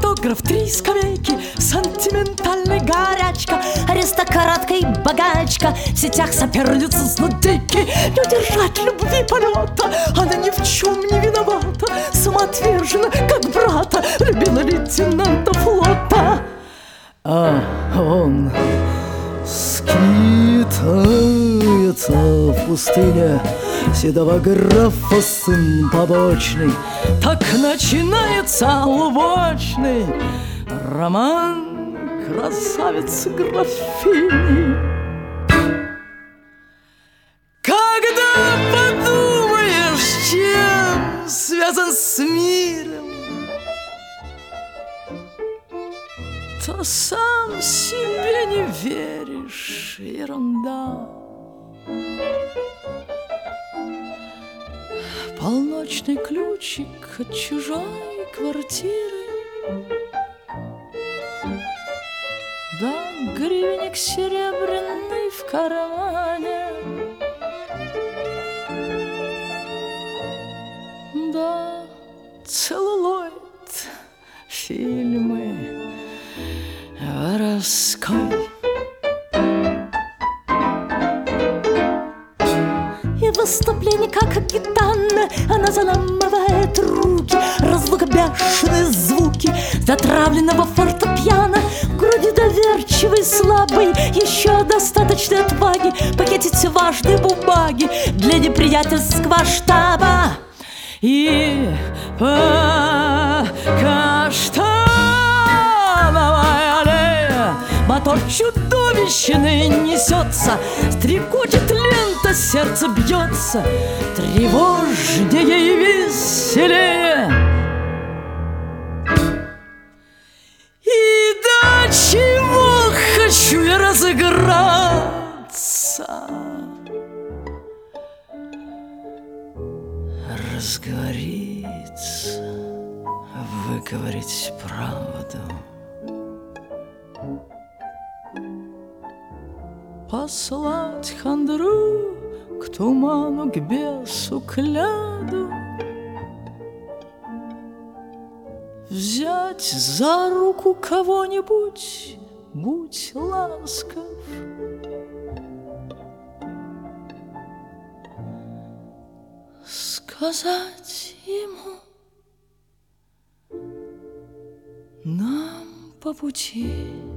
фотограф, 3 скамейки, сентиментальная горячка, аристократка и богачка в сетях соперница знатыки. Не удержать любви полета, она ни в чем не виновата, самоотвержена, как брата, любила лейтенанта флота. А он скитается в пустыне седого графа сын побочный. Так начинается лубочный роман красавицы графини. Когда подумаешь, чем связан с миром, то сам себе не веришь, ерунда. Полночный ключик от чужой квартиры, да гривенник серебряный в кармане, да целлулоид, фильмы воровской. И выступление как гитана, она заламывает руки, разлука бешеные звуки затравленного фортепиано. В груди доверчивый, слабый, еще достаточной отваги похитить важные бумаги для неприятельского штаба. И пока что мотор чудовищный несется, стрекочет лента, сердце бьется тревожнее и веселее. И до чего хочу я разыграться, разговориться, выговорить правду, послать хандру к туману, к бесу, к ляду, взять за руку кого-нибудь, будь ласков, сказать ему: нам по пути.